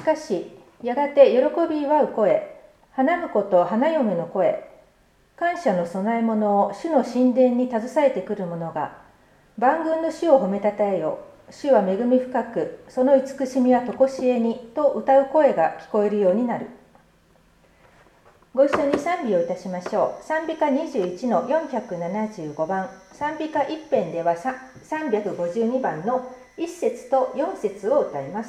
かしやがて喜び祝う声、花婿と花嫁の声、感謝の供え物を主の神殿に携えてくる者が、万軍の主を褒めたたえよ。主は恵み深く、その慈しみはとこしえにと歌う声が聞こえるようになる。ご一緒に賛美をいたしましょう。賛美歌21の475番、賛美歌一編では352番の1節と4節を歌います。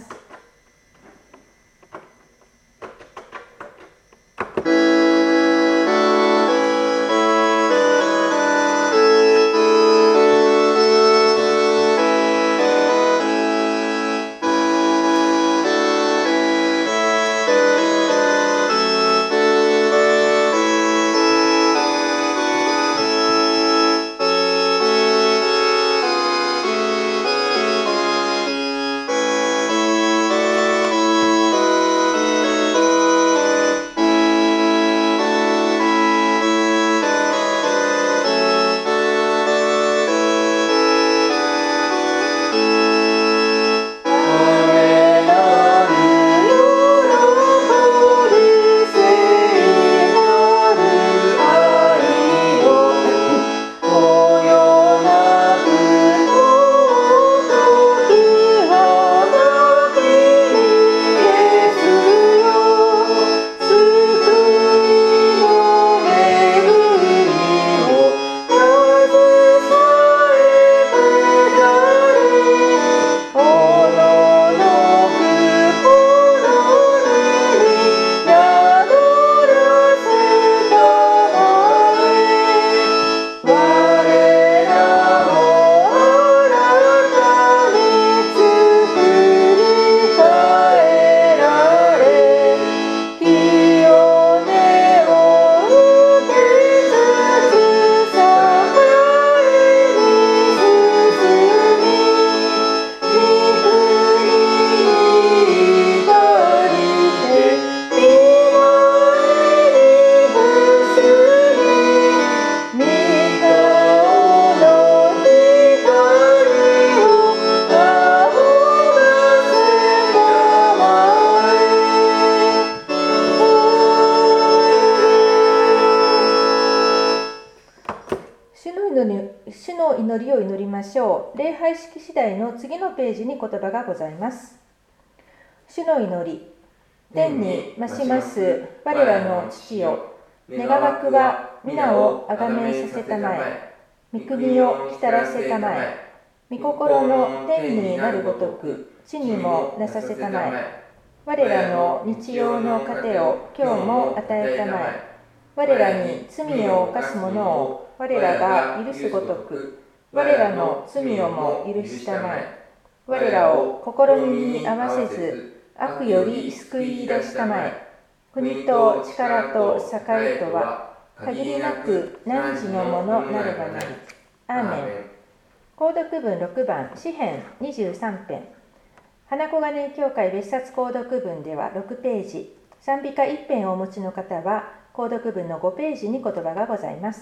主の祈りを祈りましょう。礼拝式次第の次のページに言葉がございます。主の祈り。天に増します我らの父よ、願わくは皆をあがめさせたまえ、御国を来たらせたまえ、御心の天になるごとく地にもなさせたまえ、我らの日用の糧を今日も与えたまえ、我らに罪を犯す者を我らが許すごとく我らの罪をも許したまえ、我らを試みに合わせず悪より救い出したまえ、国と力と栄とは限りなく汝のものなればなり。アーメン。購読文6番、詩編23編。花小金井教会別冊購読文では6ページ、賛美歌1編をお持ちの方は購読文の5ページに言葉がございます。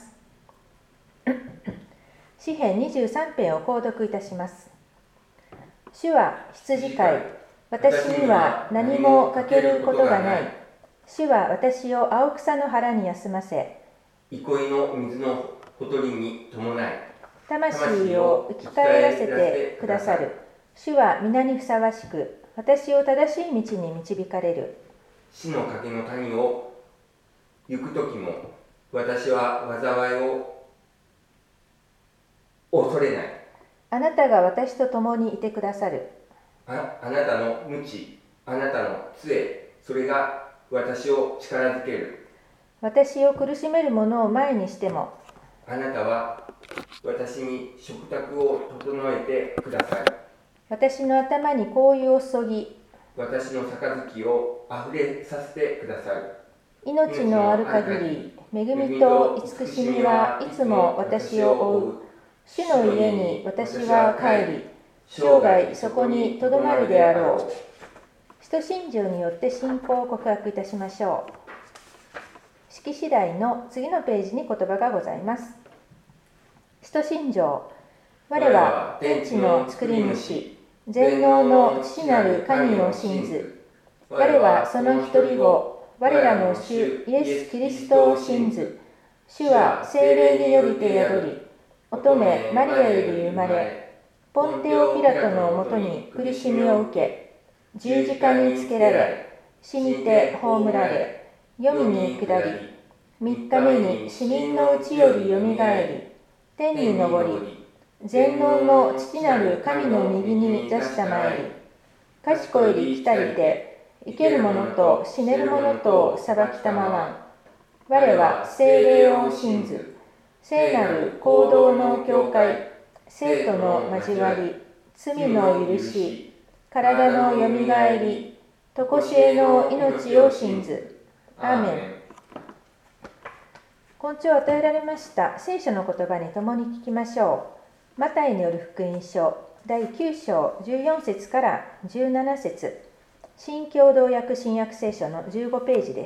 詩編23編を購読いたします。主は羊飼い、私には何も欠けることがない。主は私を青草の原に休ませ、 憩いの水のほとりに伴い、 魂を生き返らせてくださる。主は皆にふさわしく、私を正しい道に導かれる。 死の影の谷を行くときも、私は災いを恐れない。 あなたが私と共にいてくださる。 あなたの鞭、あなたの杖、それが私を力づける。 私を苦しめる者を前にしても、 あなたは私に食卓を整えてください。 私の頭に香油を注ぎ、 私の杯をあふれさせてください。 命のある限り、恵みと慈しみはいつも私を追う。主の家に私は帰り、生涯そこにとどまるであろう。使徒信条によって信仰を告白いたしましょう。式次第の次のページに言葉がございます。使徒信条。我は天地の作り主、全能の父なる神を信ず。 我はその一人を我らの主イエス・キリストを信ず。主は聖霊によりて宿り、乙女マリアより生まれ、ポンテオ・ピラトのもとに苦しみを受け、十字架につけられ、死にて葬られ、黄泉に下り、3日目に死人のうちよりよみがえり、天に昇り、全能の父なる神の右に座したまえり、賢より来たりて、生ける者と死ねる者と裁きたまわん。我は聖霊を信ず、聖なる行動の教会、聖徒の交わり、罪の許し、体のよみがえり、とこしえの命を信ず。アーメン。今朝与えられました聖書の言葉に共に聞きましょう。マタイによる福音書第9章14節から17節、新共同訳新約聖書の15ページです。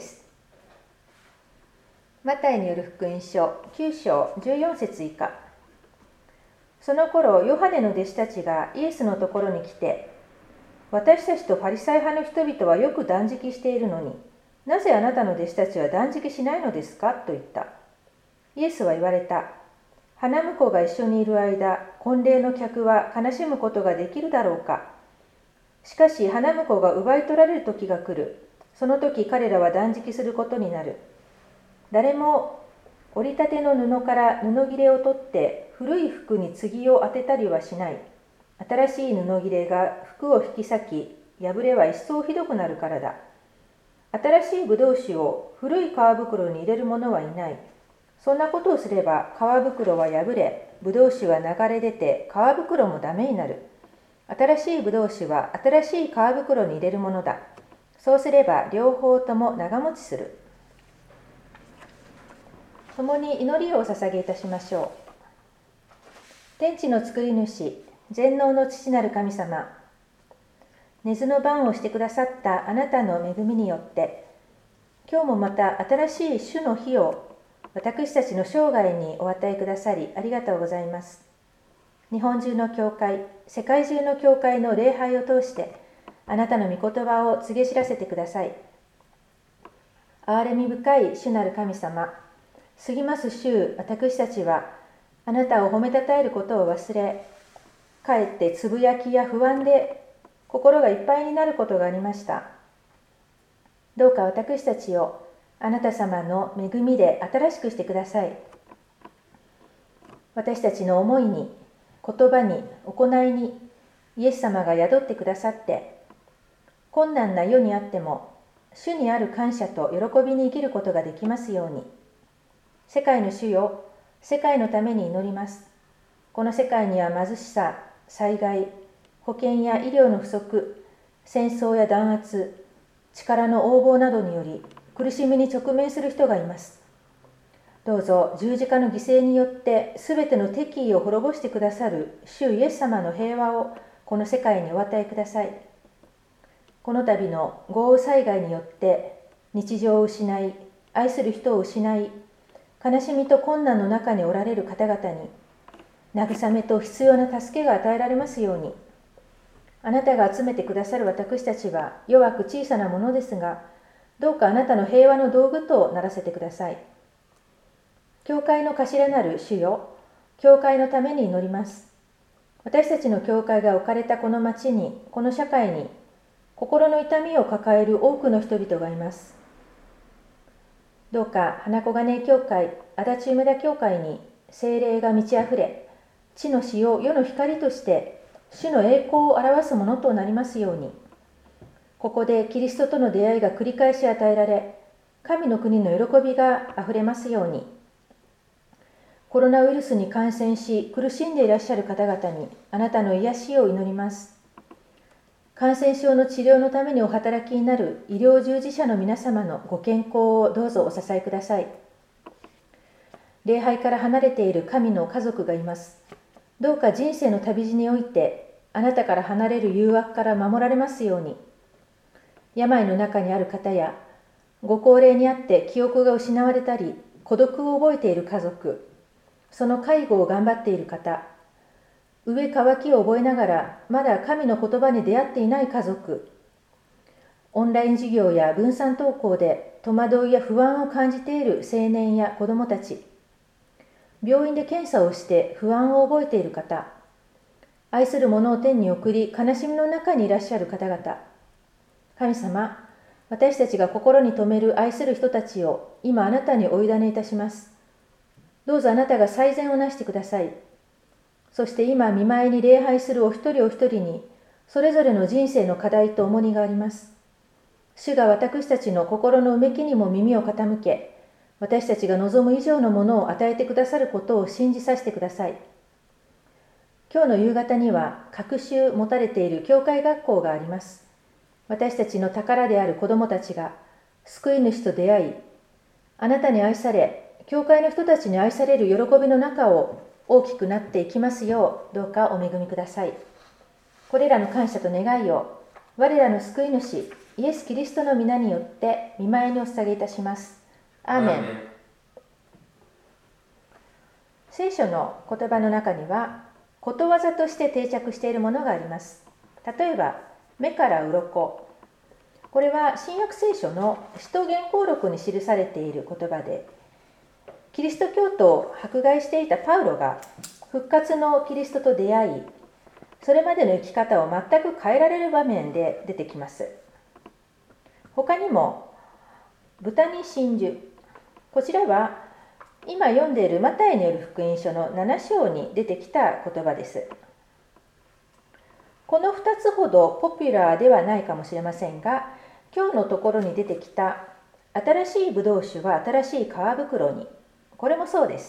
マタイによる福音書9章14節以下。その頃、ヨハネの弟子たちがイエスのところに来て、私たちとファリサイ派の人々はよく断食しているのに、なぜあなたの弟子たちは断食しないのですかと言った。イエスは言われた。花婿が一緒にいる間、婚礼の客は悲しむことができるだろうか。しかし花婿が奪い取られる時が来る。その時彼らは断食することになる。誰も折りたての布から布切れを取って古い服に継を当てたりはしない。新しい布切れが服を引き裂き、破れは一層ひどくなるからだ。新しいブドウ酒を古い皮袋に入れる者はいない。そんなことをすれば皮袋は破れ、ブドウ酒は流れ出て皮袋もダメになる。新しいブドウ酒は新しい皮袋に入れるものだ。そうすれば両方とも長持ちする。共に祈りをお捧げいたしましょう。天地の作り主、全能の父なる神様、寝ずの番をしてくださったあなたの恵みによって、今日もまた新しい主の日を私たちの生涯にお与えくださりありがとうございます。日本中の教会、世界中の教会の礼拝を通してあなたの御言葉を告げ知らせてください。憐れみ深い主なる神様、過ぎます週、私たちはあなたを褒めたたえることを忘れ、かえってつぶやきや不安で心がいっぱいになることがありました。どうか私たちをあなた様の恵みで新しくしてください。私たちの思いに、言葉に、行いにイエス様が宿ってくださって、困難な世にあっても主にある感謝と喜びに生きることができますように。世界の主よ、世界のために祈ります。この世界には貧しさ、災害、保健や医療の不足、戦争や弾圧、力の横暴などにより苦しみに直面する人がいます。どうぞ十字架の犠牲によってすべての敵意を滅ぼしてくださる主イエス様の平和をこの世界にお与えください。この度の豪雨災害によって日常を失い、愛する人を失い、悲しみと困難の中におられる方々に慰めと必要な助けが与えられますように。あなたが集めてくださる私たちは弱く小さなものですが、どうかあなたの平和の道具とならせてください。教会の頭なる主よ、教会のために祈ります。私たちの教会が置かれたこの町に、この社会に、心の痛みを抱える多くの人々がいます。どうか花子金井教会、足立梅田教会に聖霊が満ち溢れ、地の死を世の光として主の栄光を表すものとなりますように。ここでキリストとの出会いが繰り返し与えられ、神の国の喜びがあふれますように。コロナウイルスに感染し苦しんでいらっしゃる方々にあなたの癒しを祈ります。感染症の治療のためにお働きになる医療従事者の皆様のご健康をどうぞお支えください。礼拝から離れている神の家族がいます。どうか人生の旅路においてあなたから離れる誘惑から守られますように。病の中にある方やご高齢にあって記憶が失われたり孤独を覚えている家族、その介護を頑張っている方、飢え渇きを覚えながらまだ神の言葉に出会っていない家族、 オンライン授業や分散登校で戸惑いや不安を感じている青年や子どもたち、病院で検査をして不安を覚えている方、愛する者を天に送り悲しみの中にいらっしゃる方々、神様、私たちが心に留める愛する人たちを今あなたにお委ねいたします。どうぞあなたが最善をなしてください。そして今見舞いに礼拝するお一人お一人にそれぞれの人生の課題と重荷があります。主が私たちの心のうめきにも耳を傾け、私たちが望む以上のものを与えてくださることを信じさせてください。今日の夕方には各週持たれている教会学校があります。私たちの宝である子どもたちが救い主と出会い、あなたに愛され、教会の人たちに愛される喜びの中を大きくなっていきますよう、どうかお恵みください。これらの感謝と願いを我らの救い主イエス・キリストの皆によって御前にお捧げいたします。アーメン。聖書の言葉の中にはことわざとして定着しているものがあります。例えば、目から鱗。これは新約聖書の使徒言行録に記されている言葉で、キリスト教徒を迫害していたパウロが復活のキリストと出会い、それまでの生き方を全く変えられる場面で出てきます。他にも、豚に真珠。こちらは今読んでいるマタイによる福音書の7章に出てきた言葉です。この2つほどポピュラーではないかもしれませんが、今日のところに出てきた新しいブドウ酒は新しい皮袋に、これもそうです。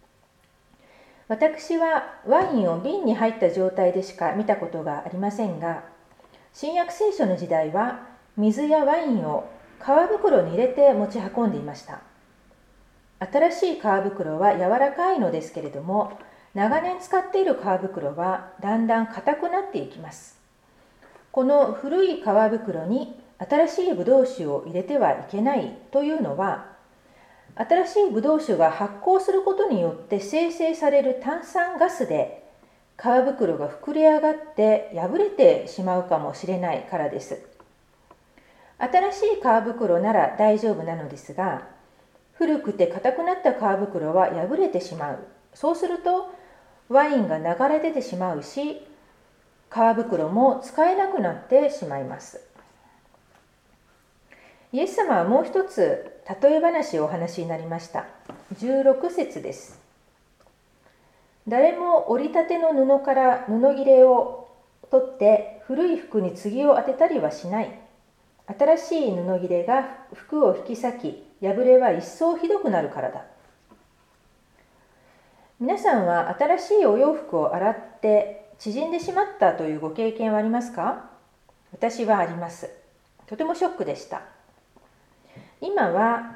私はワインを瓶に入った状態でしか見たことがありませんが、新約聖書の時代は水やワインを皮袋に入れて持ち運んでいました。新しい皮袋は柔らかいのですけれども、長年使っている皮袋はだんだん硬くなっていきます。この古い皮袋に新しいブドウ酒を入れてはいけないというのは、新しいブドウ酒が発酵することによって生成される炭酸ガスで皮袋が膨れ上がって破れてしまうかもしれないからです。新しい皮袋なら大丈夫なのですが、古くて硬くなった皮袋は破れてしまう。そうするとワインが流れ出てしまうし、皮袋も使えなくなってしまいます。イエス様はもう一つ例え話をお話しになりました。16節です。誰も折りたての布から布切れを取って古い服に継を当てたりはしない。新しい布切れが服を引き裂き、破れは一層ひどくなるからだ。皆さんは新しいお洋服を洗って縮んでしまったというご経験はありますか？私はあります。とてもショックでした。今は、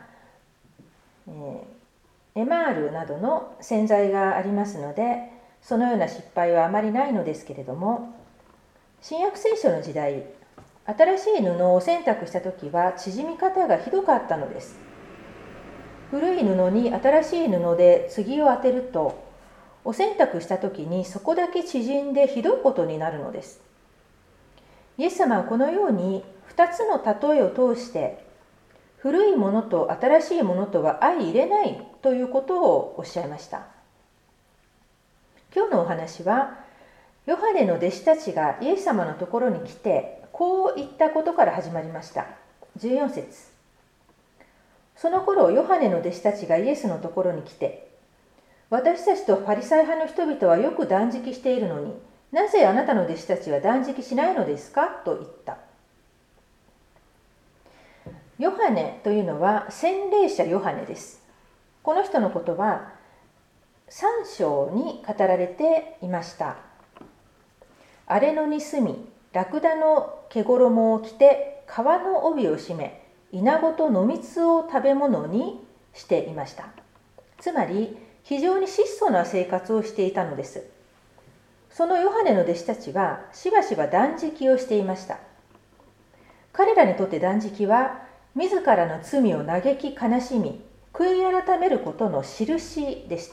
エマールなどの洗剤がありますので、そのような失敗はあまりないのですけれども、新約聖書の時代、新しい布を洗濯したときは縮み方がひどかったのです。古い布に新しい布で継を当てると、お洗濯したときにそこだけ縮んでひどいことになるのです。イエス様はこのように2つの例えを通して、古いものと新しいものとは相入れないということをおっしゃいました。今日のお話は、ヨハネの弟子たちがイエス様のところに来て、こう言ったことから始まりました。14節。その頃、ヨハネの弟子たちがイエスのところに来て、私たちとパリサイ派の人々はよく断食しているのに、なぜあなたの弟子たちは断食しないのですかと言った。ヨハネというのは洗礼者ヨハネです。この人のことは3章に語られていました。荒れ野に住み、ラクダの毛衣を着て、皮の帯を締め、イナゴと野蜜を食べ物にしていました。つまり、非常に質素な生活をしていたのです。そのヨハネの弟子たちは、しばしば断食をしていました。彼らにとって断食は、自らの罪を嘆き悲しみ、悔い改めることの印でした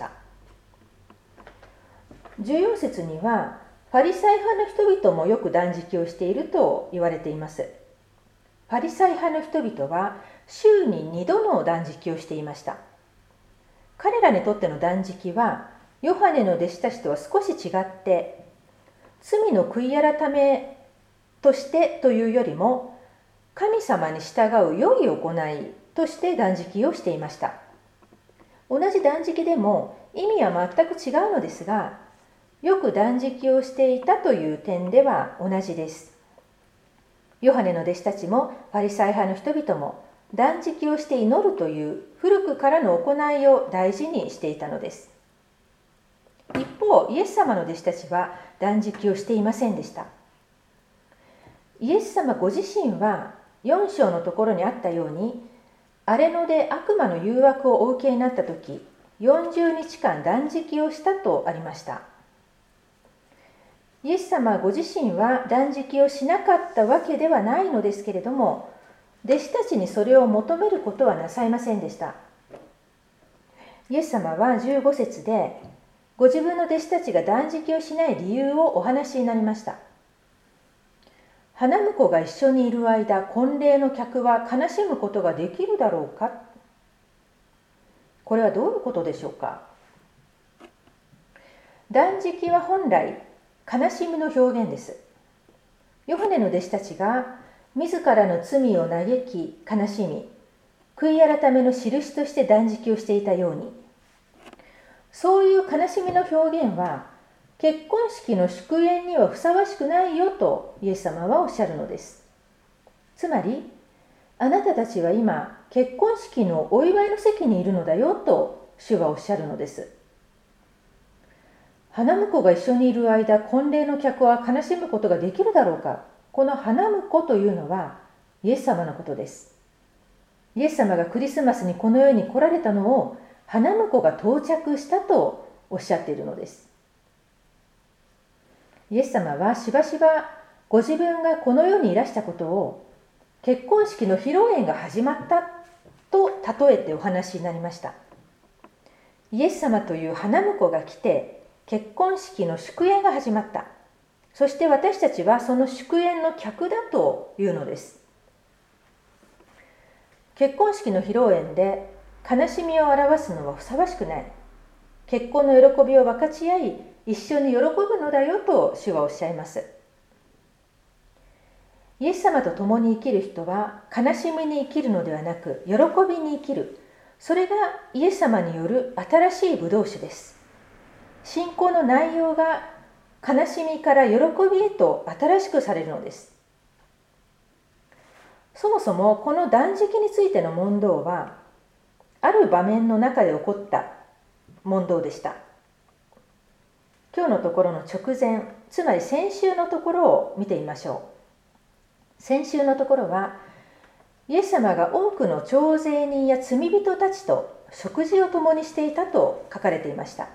。14節には、パリサイ派の人々もよく断食をしていると言われています。 パリサイ派の人々は週に2度の断食をしていました。彼らにとっての断食はヨハネの弟子たちとは少し違って、罪の悔い改めとしてというよりも、神様に従う良い行いとして断食をしていました。同じ断食でも意味は全く違うのですが、よく断食をしていたという点では同じです。ヨハネの弟子たちもパリサイ派の人々も断食をして祈るという古くからの行いを大事にしていたのです。一方、イエス様の弟子たちは断食をしていませんでした。イエス様ご自身は4章のところにあったように、荒野で悪魔の誘惑をお受けになったとき、40日間断食をしたとありました。イエス様ご自身は断食をしなかったわけではないのですけれども、弟子たちにそれを求めることはなさいませんでした。イエス様は15節で、ご自分の弟子たちが断食をしない理由をお話しになりました。花婿が一緒にいる間、婚礼の客は悲しむことができるだろうか。これはどういうことでしょうか。断食は本来、悲しみの表現です。ヨハネの弟子たちが自らの罪を嘆き悲しみ、悔い改めの印として断食をしていたように、そういう悲しみの表現は結婚式の祝宴にはふさわしくないよとイエス様はおっしゃるのです。つまり、あなたたちは今結婚式のお祝いの席にいるのだよと主はおっしゃるのです。花婿が一緒にいる間、婚礼の客は悲しむことができるだろうか。この花婿というのはイエス様のことです。イエス様がクリスマスにこの世に来られたのを花婿が到着したとおっしゃっているのです。イエス様はしばしばご自分がこの世にいらしたことを結婚式の披露宴が始まったと例えてお話になりました。イエス様という花婿が来て結婚式の祝宴が始まった。そして私たちはその祝宴の客だというのです。結婚式の披露宴で悲しみを表すのはふさわしくない。結婚の喜びを分かち合い、一緒に喜ぶのだよと主はおっしゃいます。イエス様と共に生きる人は悲しみに生きるのではなく、喜びに生きる。それがイエス様による新しいブドウ酒です。信仰の内容が悲しみから喜びへと新しくされるのです。そもそもこの断食についての問答は、ある場面の中で起こった問答でした。今日のところの直前、つまり先週のところを見てみましょう。先週のところは、イエス様が多くの徴税人や罪人たちと食事を共にしていたと書かれていました。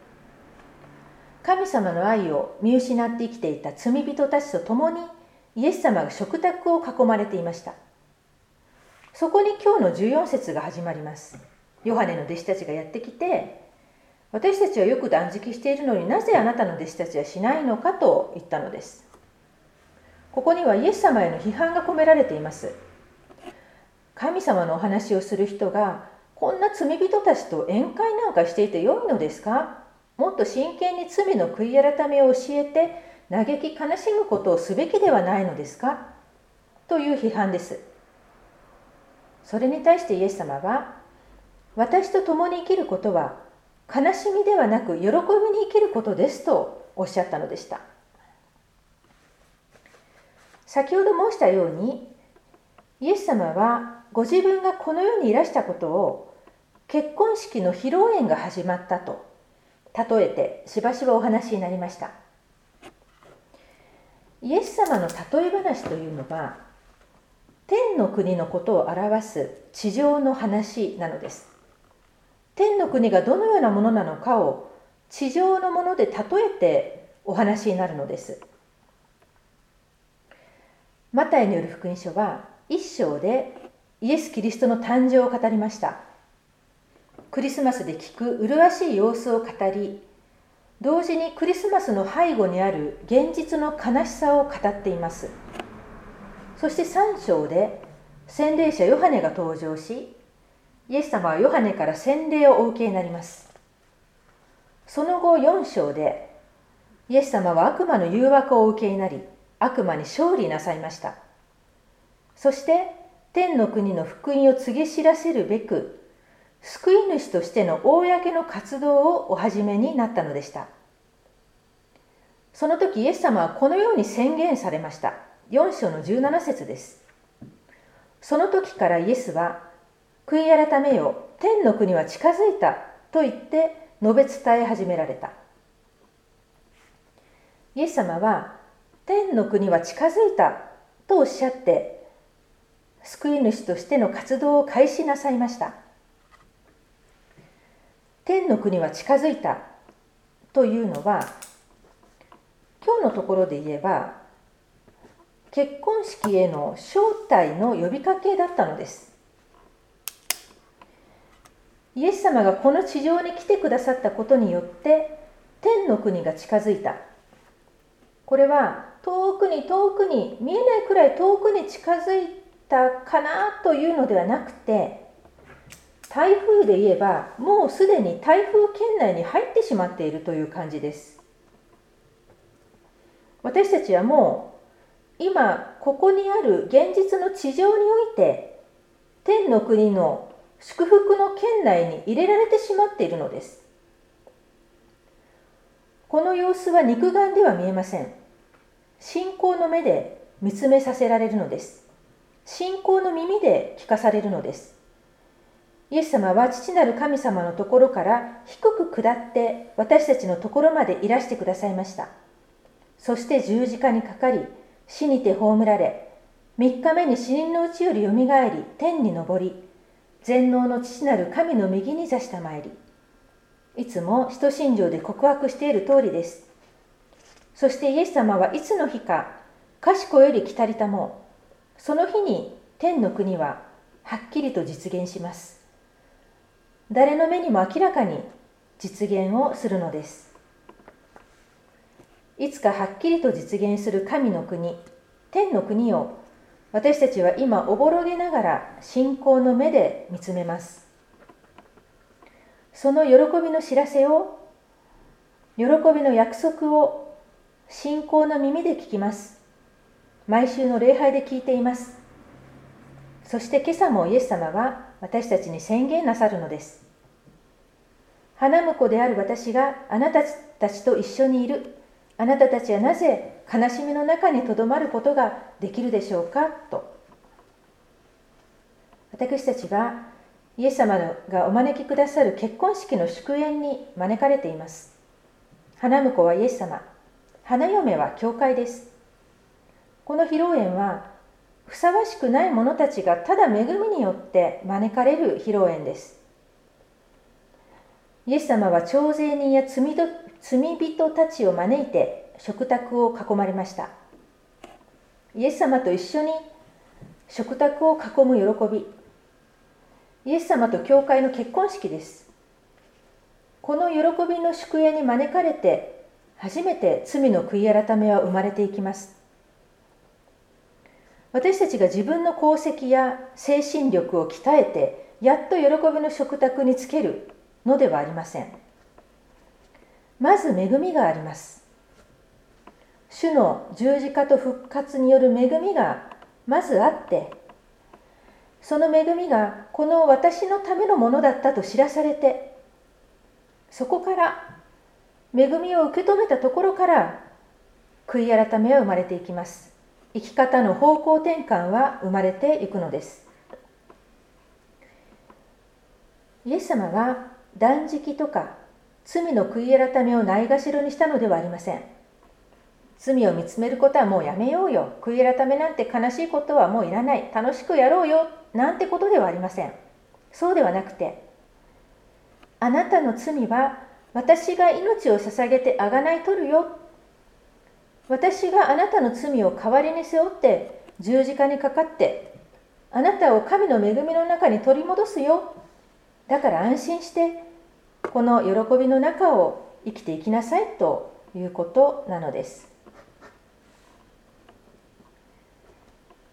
神様の愛を見失って生きていた罪人たちと共にイエス様が食卓を囲まれていました。そこに今日の14節が始まります。ヨハネの弟子たちがやってきて、私たちはよく断食しているのになぜあなたの弟子たちはしないのかと言ったのです。ここにはイエス様への批判が込められています。神様のお話をする人がこんな罪人たちと宴会なんかしていてよいのですか？もっと真剣に罪の悔い改めを教えて嘆き悲しむことをすべきではないのですか？という批判です。それに対してイエス様は、私と共に生きることは悲しみではなく喜びに生きることですとおっしゃったのでした。先ほど申したように、イエス様はご自分がこの世にいらしたことを結婚式の披露宴が始まったと例えてしばしばお話になりました。イエス様の例え話というのは、天の国のことを表す地上の話なのです。天の国がどのようなものなのかを地上のもので例えてお話になるのです。マタイによる福音書は一章でイエス・キリストの誕生を語りました。クリスマスで聞く麗しい様子を語り、同時にクリスマスの背後にある現実の悲しさを語っています。そして3章で洗礼者ヨハネが登場し、イエス様はヨハネから洗礼をお受けになります。その後4章で、イエス様は悪魔の誘惑をお受けになり、悪魔に勝利なさいました。そして天の国の福音を告げ知らせるべく、救い主としての公の活動をお始めになったのでした。その時イエス様はこのように宣言されました。4章の17節です。その時からイエスは、悔い改めよ、天の国は近づいたと言って述べ伝え始められた。イエス様は、天の国は近づいたとおっしゃって、救い主としての活動を開始なさいました。天の国は近づいたというのは、今日のところで言えば、結婚式への招待の呼びかけだったのです。イエス様がこの地上に来てくださったことによって、天の国が近づいた。これは遠くに見えないくらい遠くに近づいたかなというのではなくて、台風で言えばもうすでに台風圏内に入ってしまっているという感じです。私たちはもう今ここにある現実の地上において、天の国の祝福の圏内に入れられてしまっているのです。この様子は肉眼では見えません。信仰の目で見つめさせられるのです。信仰の耳で聞かされるのです。イエス様は父なる神様のところから低く下って私たちのところまでいらしてくださいました。そして十字架にかかり、死にて葬られ、3日目に死人のうちよりよみがえり、天に昇り、全能の父なる神の右に座したまいり、いつも使徒信条で告白している通りです。そしてイエス様はいつの日か、賢より来たりたも、その日に天の国ははっきりと実現します。誰の目にも明らかに実現をするのです。いつかはっきりと実現する神の国、天の国を私たちは今おぼろげながら信仰の目で見つめます。その喜びの知らせを、喜びの約束を信仰の耳で聞きます。毎週の礼拝で聞いています。そして今朝もイエス様は私たちに宣言なさるのです。花婿である私があなたたちと一緒にいる。あなたたちはなぜ悲しみの中にとどまることができるでしょうかと。私たちがイエス様がお招きくださる結婚式の祝宴に招かれています。花婿はイエス様、花嫁は教会です。この披露宴はふさわしくない者たちがただ恵みによって招かれる披露宴です。イエス様は徴税人や罪人たちを招いて食卓を囲まれました。イエス様と一緒に食卓を囲む喜び、イエス様と教会の結婚式です。この喜びの祝宴に招かれて初めて罪の悔い改めは生まれていきます。私たちが自分の功績や精神力を鍛えてやっと喜びの食卓につけるのではありません。まず恵みがあります。主の十字架と復活による恵みがまずあって、その恵みがこの私のためのものだったと知らされて、そこから恵みを受け止めたところから悔い改めは生まれていきます。生き方の方向転換は生まれていくのです。イエス様は断食とか罪の悔い改めをないがしろにしたのではありません。罪を見つめることはもうやめようよ、悔い改めなんて悲しいことはもういらない、楽しくやろうよなんてことではありません。そうではなくて、あなたの罪は私が命を捧げて贖い取るよ、私があなたの罪を代わりに背負って十字架にかかってあなたを神の恵みの中に取り戻すよ、だから安心してこの喜びの中を生きていきなさいということなのです。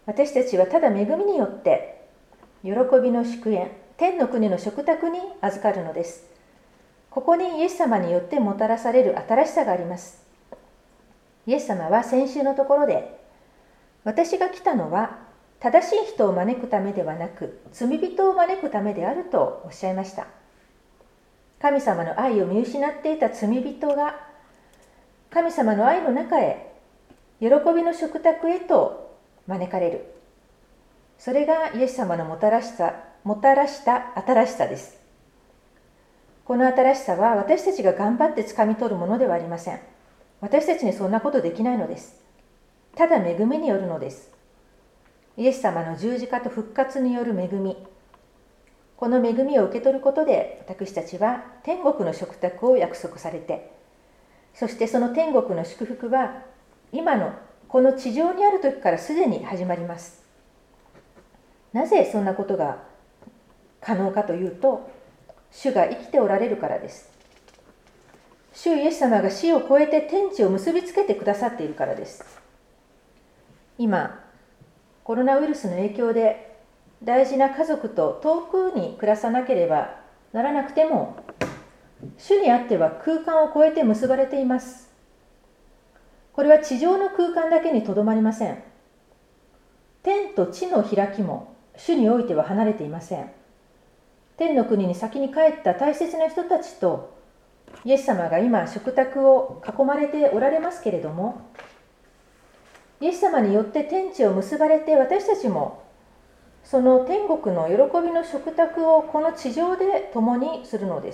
私たちはただ恵みによって喜びの祝宴、天の国の食卓に預かるのです。ここにイエス様によってもたらされる新しさがあります。イエス様は先週のところで、私が来たのは正しい人を招くためではなく、罪人を招くためであるとおっしゃいました。神様の愛を見失っていた罪人が、神様の愛の中へ、喜びの食卓へと招かれる。それがイエス様のもたらした新しさです。この新しさは私たちが頑張って掴み取るものではありません。私たちにそんなことできないのです。ただ恵みによるのです。イエス様の十字架と復活による恵み。この恵みを受け取ることで、私たちは天国の食卓を約束されて、そしてその天国の祝福は今のこの地上にある時からすでに始まります。なぜそんなことが可能かというと、主が生きておられるからです。主イエス様が死を超えて天地を結びつけてくださっているからです。今、コロナウイルスの影響で大事な家族と遠くに暮らさなければならなくても、主にあっては空間を超えて結ばれています。これは地上の空間だけにとどまりません。天と地の開きも主においては離れていません。天の国に先に帰った大切な人たちとイエス様が今食卓を囲まれておられますけれども、イエス様によって天地を結ばれて、私たちもその天国の喜びの食卓をこの地上で共にするのです。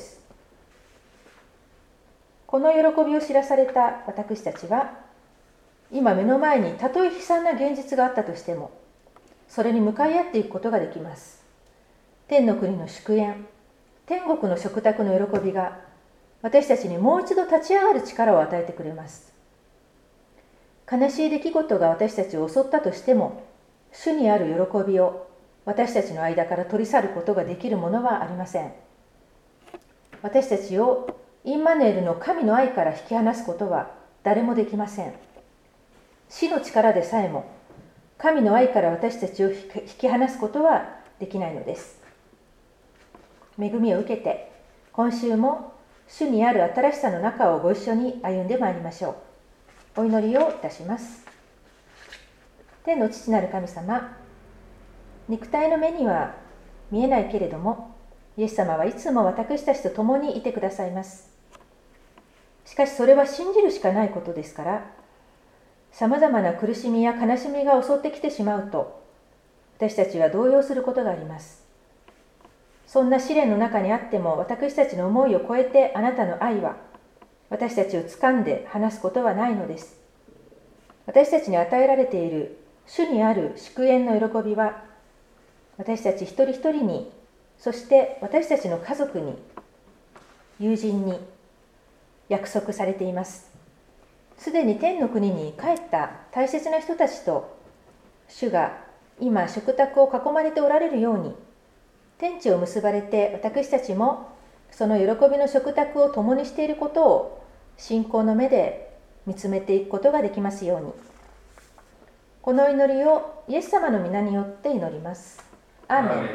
この喜びを知らされた私たちは、今目の前にたとえ悲惨な現実があったとしても、それに向かい合っていくことができます。天の国の祝宴、天国の食卓の喜びが私たちにもう一度立ち上がる力を与えてくれます。悲しい出来事が私たちを襲ったとしても、主にある喜びを私たちの間から取り去ることができるものはありません。私たちをインマヌエルの神の愛から引き離すことは誰もできません。死の力でさえも神の愛から私たちを引き離すことはできないのです。恵みを受けて、今週も主にある新しさの中をご一緒に歩んでまいりましょう。お祈りをいたします。天の父なる神様、肉体の目には見えないけれども、イエス様はいつも私たちと共にいてくださいます。しかしそれは信じるしかないことですから、さまざまな苦しみや悲しみが襲ってきてしまうと、私たちは動揺することがあります。そんな試練の中にあっても、私たちの思いを超えてあなたの愛は私たちを掴んで離すことはないのです。私たちに与えられている主にある祝宴の喜びは、私たち一人一人に、そして私たちの家族に、友人に約束されています。すでに天の国に帰った大切な人たちと主が今食卓を囲まれておられるように、天地を結ばれて私たちもその喜びの食卓を共にしていることを信仰の目で見つめていくことができますように。この祈りをイエス様の皆によって祈ります。アーメン。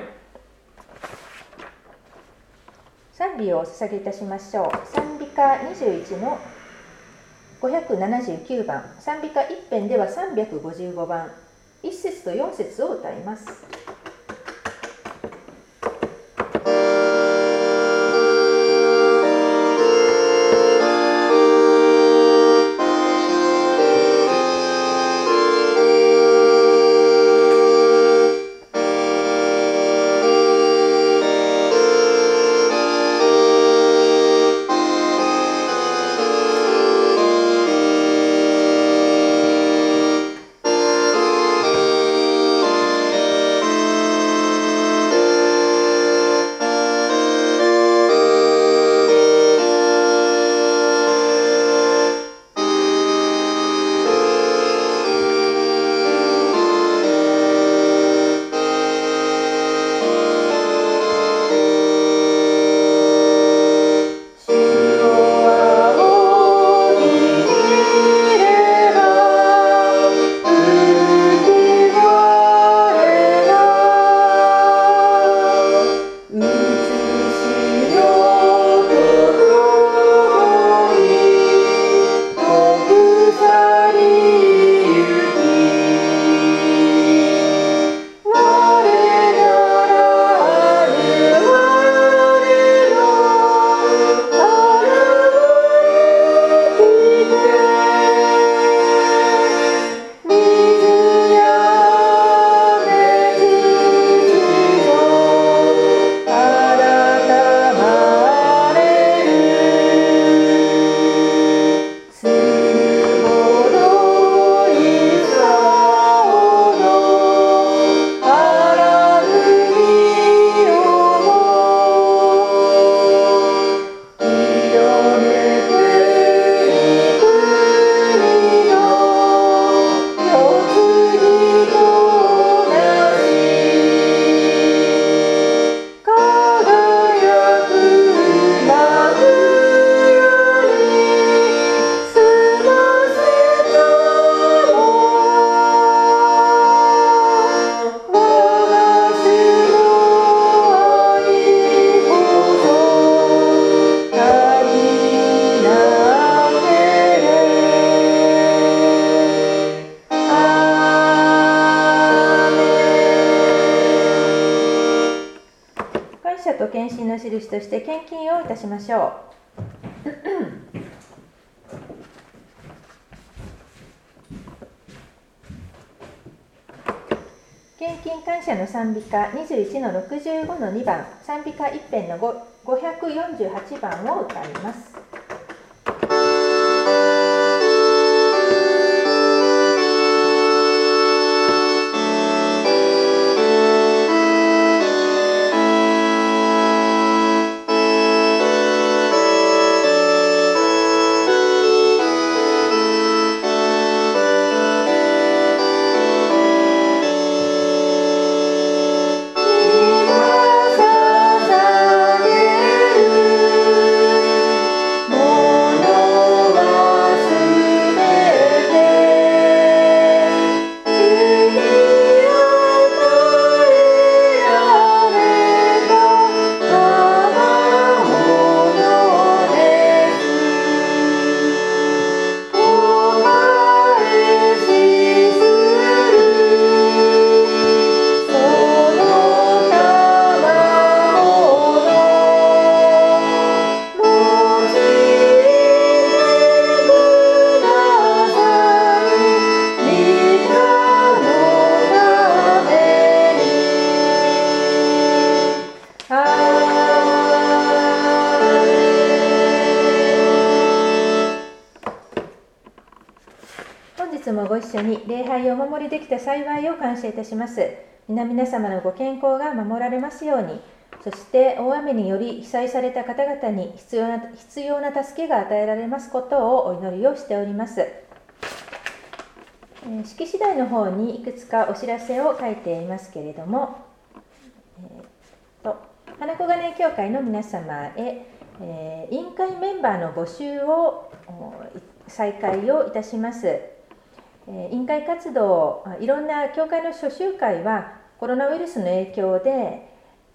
賛美をお捧げいたしましょう。賛美歌21の579番、賛美歌一編では355番、1節と4節を歌います。 と献身の印として献金をいたしましょう。献金感謝の賛美歌21の65の2番、賛美歌一編の548番を歌います。ご一緒に礼拝をお守りできた幸いを感謝いたします。皆様のご健康が守られますように、そして大雨により被災された方々に必要な助けが与えられますことをお祈りをしております。式次第の方にいくつかお知らせを書いていますけれども、花子金井教会の皆様へ、委員会メンバーの募集を再開をいたします。委員会活動、いろんな教会の諸集会はコロナウイルスの影響で、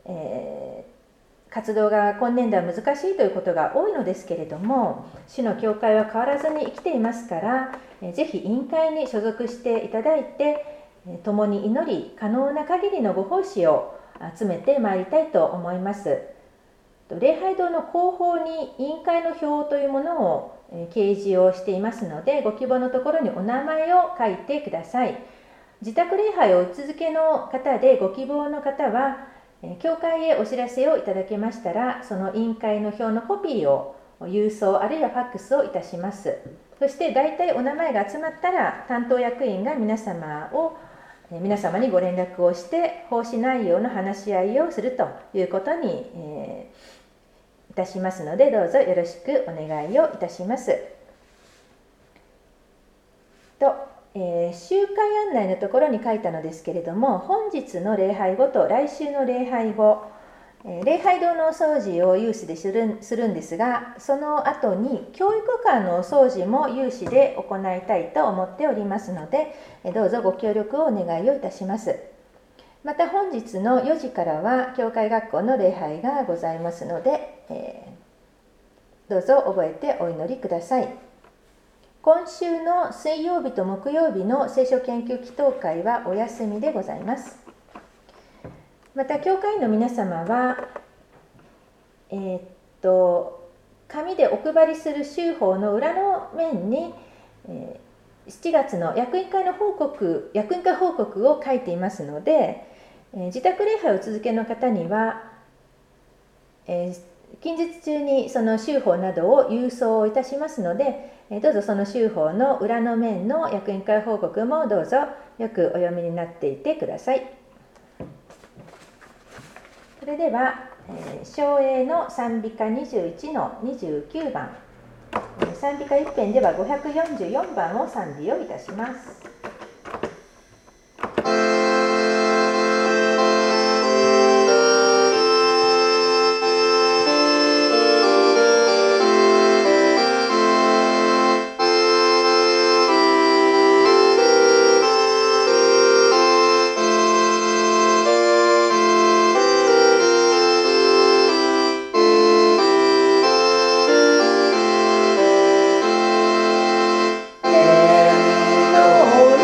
活動が今年度は難しいということが多いのですけれども、主の教会は変わらずに生きていますから、ぜひ委員会に所属していただいて、共に祈り、可能な限りのご奉仕を集めてまいりたいと思います。礼拝堂の後方に委員会の表というものを掲示をしていますので、ご希望のところにお名前を書いてください。自宅礼拝をお続けの方でご希望の方は、教会へお知らせをいただけましたら、その委員会の表のコピーを郵送あるいはファックスをいたします。そして大体お名前が集まったら、担当役員が皆様にご連絡をして、奉仕内容の話し合いをするということに、いたしますので、どうぞよろしくお願いをいたします。集会案内のところに書いたのですけれども、本日の礼拝後と来週の礼拝後、礼拝堂のお掃除を有志でするんですが、その後に教育館のお掃除も有志で行いたいと思っておりますので、どうぞご協力をお願いをいたします。また本日の4時からは教会学校の礼拝がございますので、どうぞ覚えてお祈りください。今週の水曜日と木曜日の聖書研究祈祷会はお休みでございます。また教会員の皆様は、紙でお配りする週報の裏の面に、7月の役員会報告を書いていますので、自宅礼拝を続けの方には、近日中にその週報などを郵送いたしますので、どうぞその週報の裏の面の役員会報告もどうぞよくお読みになっていてください。それでは、唱詠の賛美歌21の29番、賛美歌一編では544番を賛美をいたします。 天の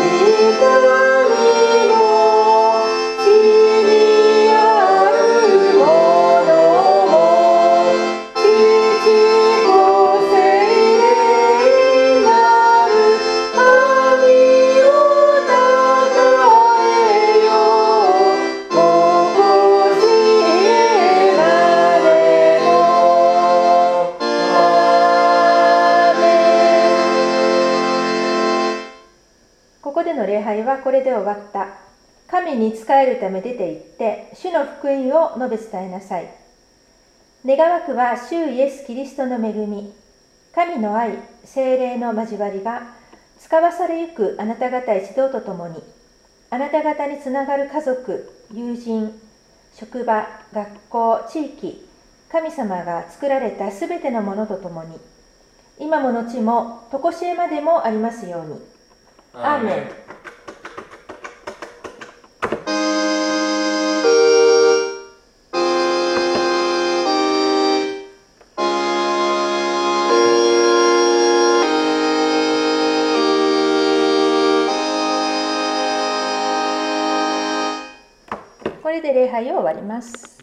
れで終わった。神に仕えるため出て行って、主の福音を述べ伝えなさい。願わくは主イエス・キリストの恵み、神の愛、聖霊の交わりが、使わされゆくあなた方一同と共に、あなた方につながる家族、友人、職場、学校、地域、神様が作られたすべてのものと共に、今も後も、とこしえまでもありますように。アーメン。これで礼拝を終わります。